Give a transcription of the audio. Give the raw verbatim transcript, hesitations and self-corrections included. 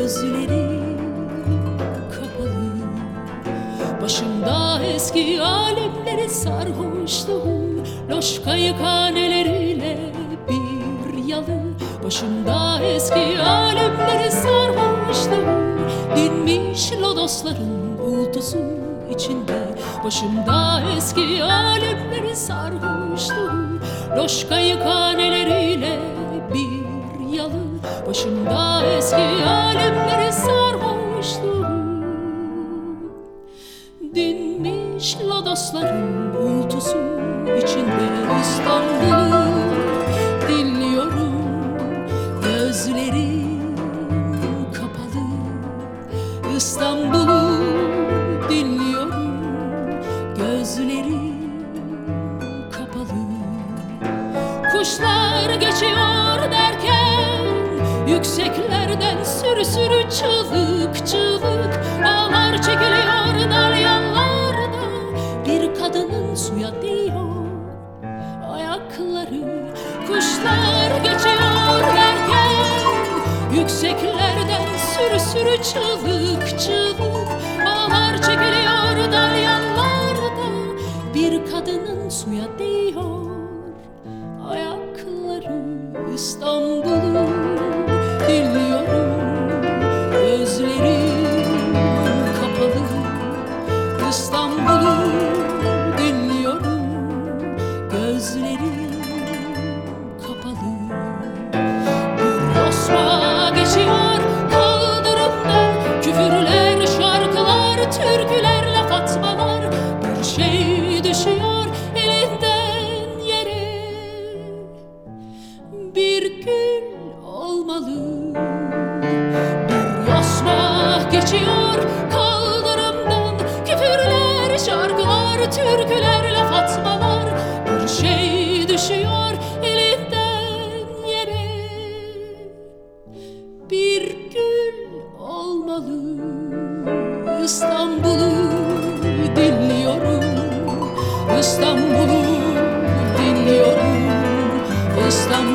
gözlerim kapalı. Başımda eski alemleri sarhoşluğum, loş kayıkhaneleriyle bir yalı. Başımda eski alemleri sarhoşluğum, dinmiş lodosların uğultusu içinde. Başımda eski alemleri sarhoşluğum, loş kayıkhaneleriyle bir yalı. Başımda eski alemleri sarhoşluğum, dinmiş lodosların uğultusu içinde. İstanbul'u dinliyorum, gözlerim kapalı. İstanbul'u dinliyorum, gözlerim kapalı. Kuşlar geçiyor derken yükseklerden sürü sürü çığlık çığlık. Ağlar çekiliyor dalyanlarda, bir kadının suya değiyor ayakları. Kuşlar geçiyor derken yükseklerden sürü sürü çığlık çığlık. Ağlar çekiliyor dalyanlarda, bir kadının suya değiyor ayakları. İstanbul'u dinliyorum, gözlerim kapalı. İstanbul'u dinliyorum, gözlerim kapalı. Bir Osman geçiyor kaldırımdan, küfürler, şarkılar, türküler, laf atmalar. Bir şey düşüyor elinden yere, bir gül olmalı. Bir Osman geçiyor kaldırımdan, küfürler, şarkılar, türküler, laf atmalar. Bir şey düşüyor elinden yere, bir gül olmalı. İstanbul'u dinliyorum, İstanbul'u dinliyorum, İstanbul'u